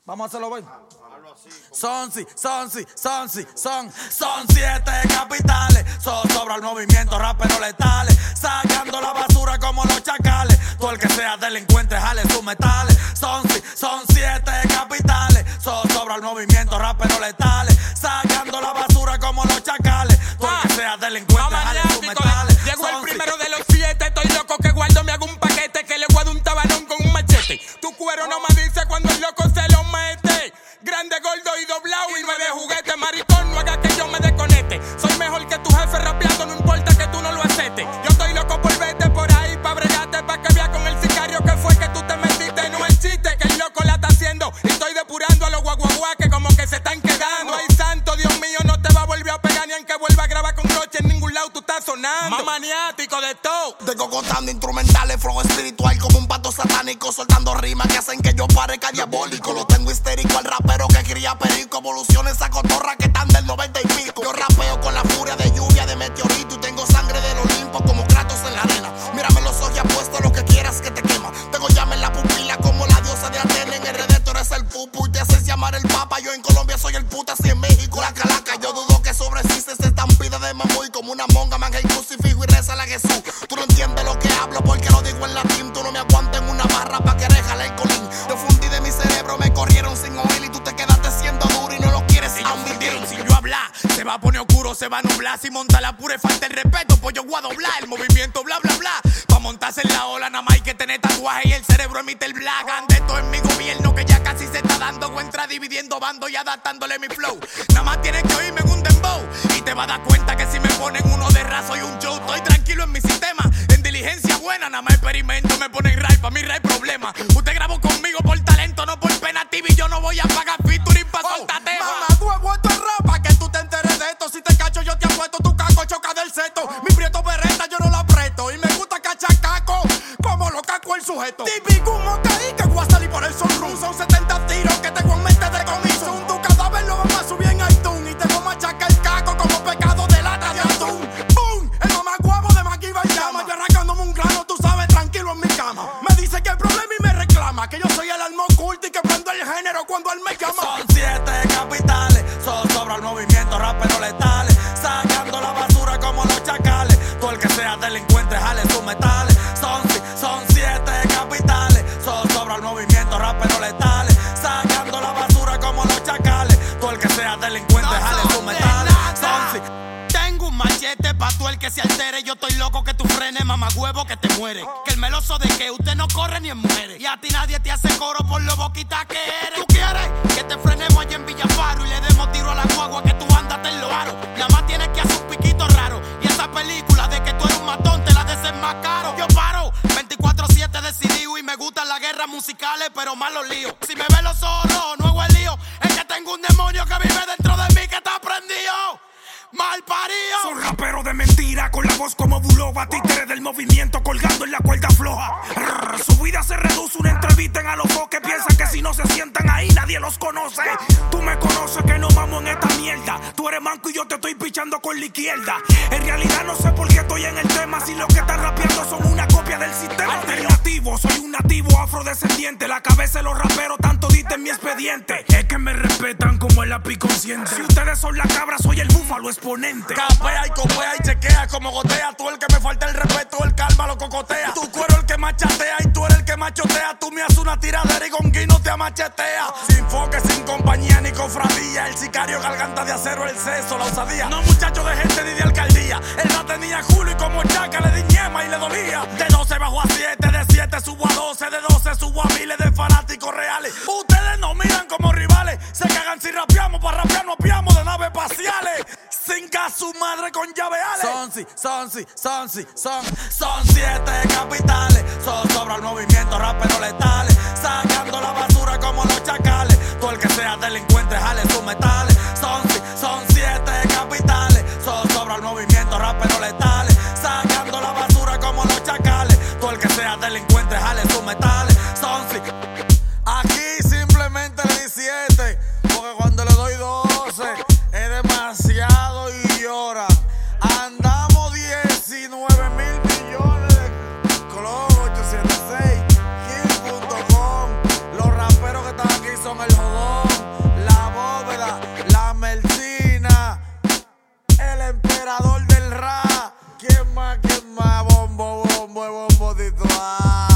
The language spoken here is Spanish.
Vamos a hacerlo, güey. Son 7 capitales. Sobra el movimiento, raperos letales. Sacando la basura como los chacales. Todo el que sea delincuente, jale sus metales. Son 7 capitales. Sobra el movimiento, raperos letales. Sacando la basura como los chacales. Todo el que sea delincuente, jale sus metales. Llegó el primero de los 7. Estoy loco que guardo, me hago un paquete. Que le guardo un tabanón con un machete. Tu cuero no me dice cuando el loco se lo mete. Grande, gordo y doblado y no es de juguete. Maricón, no haga que yo me desconecte. Soy mejor que tu jefe rapeando, no importa que tú no lo aceptes. Yo estoy loco por verte por ahí, pa' bregarte, pa' que veas con el sicario que fue que tú te metiste. No es chiste, que el loco la está haciendo. Y estoy depurando a los guaguaguá que como que se están quedando. Ay, santo, Dios mío, no te va a volver a pegar ni aunque vuelva a grabar con Roche. En ningún lado tú estás sonando. Más maniático de todo. Tengo contando instrumentales, flow espiritual como un pato satánico. Soltando rimas que hacen que yo parezca diabólico. Lo tengo histérico al rapero que cría perico. Evoluciones esa cotorra que están del 90 y pico. Yo rapeo con la furia de lluvia de meteorito. Y tengo sangre del Olimpo como Kratos en la arena. Mírame los ojos y apuesto lo que quieras que te quema. Tengo llama en la pupila como la diosa de Atena. En RD tú eres el pupu y te haces llamar el papa. Yo en Colombia soy el puta, así en México la calaca. Yo dudo que sobresiste esta estampida de mamuy. Como una monga manja el crucifijo y reza a Jesús. Tú no entiendes lo que hablo porque lo digo en latín. Tú no me aguantas en una barra pa' que rejale el colín. Yo fundí de mi cerebro, me corrieron sin oír. Y tú te quedaste siendo duro y no lo quieres admitir. Si yo hablar, se va a poner oscuro, se va a nublar. Si monta la pura y falta el respeto, pues yo voy a doblar el movimiento, bla, bla, bla. Pa' montarse en la ola, nada más hay que tener tatuaje y el cerebro emite el black. Ande todo en mi gobierno que ya casi se está dando. Entra dividiendo bando y adaptándole mi flow. Nada más tienes que oírme en un dembow y te vas a dar cuenta que si me ponen uno de raso y un show, estoy tranquilo en mi sistema. En diligencia buena, nada más experimento, me ponen ray, pa' mí ray problema. Usted grabó conmigo por talento, no por pena TV. Yo no voy a pagar featuring pa' soltate. Mamá, tú has vuelto el rap pa' que tú te enteres de esto. Si te cacho yo te apuesto, tu caco choca del seto. Mi prieto berreta yo no la apreto. Y me gusta cachar caco como lo caco el sujeto. Típico un mocaí que voy a salir por el sunroom. Son 70 tiros que tengo en mente de comiso. Tu cadáver lo vamos a subir en iTunes. Y te voy a machacar el caco como pecado de lata de atún. ¡Bum! El mamacuevo de Maquiva y llama. Yo arrancándome un grano, tú sabes, tranquilo en mi cama. Me dice que el problema y me reclama. Que yo soy el alma oculta y que prendo el género cuando él me llama. Son 7 capitales. Sobra el movimiento, raperos letales. Sacando la basura como los chacales. Todo el que sea delincuente, jale sus metales. Son 7 capitales. Sobra el movimiento, raperos letales. Sacando la basura como los chacales. Todo el que sea delincuente, jale sus metales. Tengo un machete pa' tú el que se altere. Yo estoy loco que tú frenes, mamagüevo que te muere. Que el meloso de que usted no corre ni en muere. Y a ti nadie te hace coro por lo boquita que eres. ¿Tú quieres que te frenemos allá en Villafaro y le demos tiro a la guagua que tú andas en los aros? Nada más tienes que hacer un piquito raro. Y esa película de que tú eres un matón te la desenmascaro. Yo paro 24/7 decidido y me gustan las guerras musicales, pero más los líos. Si me ves los ojos rojos, no es el lío. Es que tengo un demonio que vive dentro de mí que está prendido. ¡Mal parido! Son raperos de mentira, con la voz como Bulova, títere del movimiento colgando en la cuerda floja. Su vida se reduce una entrevista en a los que piensan que si no se sientan ahí nadie los conoce. Tú me conoces que no vamos en esta mierda. Tú eres manco y yo te estoy pichando con la izquierda. En realidad no sé por qué estoy en el tema. Si los que están rapeando son una copia del sistema alternativo. Soy un nativo afrodescendiente. La cabeza de los raperos tanto dita en mi expediente. Es que me respetan como el lápiz consciente. Si ustedes son la cabra, soy el búfalo exponente. Capea y copea y chequea como gotea. Tú el que me falta el respeto, el calma lo cocotea. Tu cuero el que machatea y tú eres el que machotea. Tú me haces una tiradera y con guino te amachetea. Sin foque, sin compañía ni cofradía. El sicario garganta de acero, el seso, la osadía. No muchacho de gente ni de alcaldía. Él la tenía Julio y como chaca le di ñema y le dolía. De 12 bajo a 7, de 7 subo a 12, de 12 subo a miles de fanáticos reales. Ustedes nos miran como rivales. Se cagan si rapeamos, para rapear nos apiamos de naves espaciales. Cinca su madre con llaveales. Son 7 capitales. Sobra el movimiento, raperos letales. Sacando la basura como los chacales. Todo el que sea delincuente, jale sus metales. Son 7 capitales. Sobra el movimiento, raperos letales. Sacando la basura como los chacales. Todo el que sea delincuente, jale sus metales. Aquí simplemente le di 7. Porque cuando le doy 12 es demasiado y llora. Andamos 19 mil millones de Club 876, Kill.com. Los raperos que están aquí son el el jodón, la bóveda, la melcina, el emperador del rap. ¿Quién más? Bombo, bombo, bombotito.